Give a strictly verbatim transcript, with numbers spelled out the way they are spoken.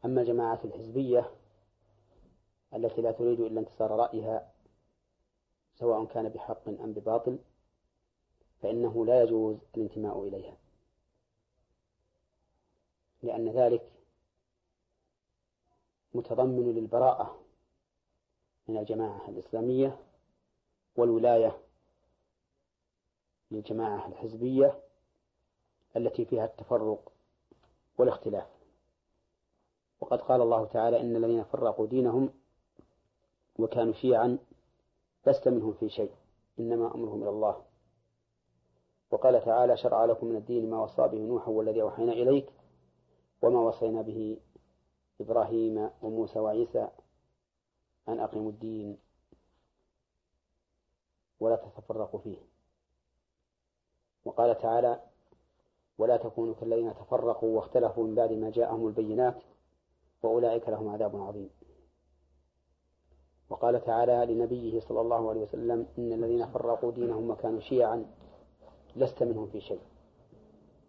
أما الجماعات الحزبية التي لا تريد إلا انتصار رأيها سواء كان بحق أم بباطل فإنه لا يجوز الانتماء إليها، لأن ذلك متضمن للبراءة من الجماعة الإسلامية والولاية للجماعة الحزبية التي فيها التفرق والاختلاف. وقد قال الله تعالى: إن الذين فرقوا دينهم وكانوا شيعا لست منهم في شيء إنما أمرهم إلى الله. وقال تعالى: شرع لكم من الدين ما وصى به نوح والذي أوحينا إليك وما وصينا به إبراهيم وموسى وعيسى أن أقيموا الدين ولا تتفرقوا فيه. وقال تعالى: ولا تكونوا كالذين تفرقوا واختلفوا من بعد ما جاءهم البينات وأولئك لهم عذاب عظيم. وقال تعالى لنبيه صلى الله عليه وسلم: إن الذين فرقوا دينهم وكانوا شيعا لست منهم في شيء